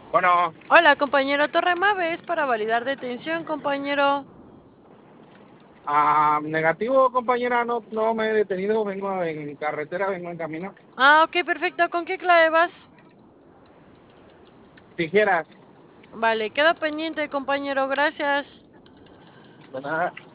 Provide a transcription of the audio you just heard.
Bueno, Hola, compañero Torremave, es para validar detención, compañero. negativo, compañera, no me he detenido, vengo en carretera, vengo en camino. Ok, perfecto. ¿Con qué clave vas? Tijeras, Vale, queda pendiente, compañero. Gracias. de nada.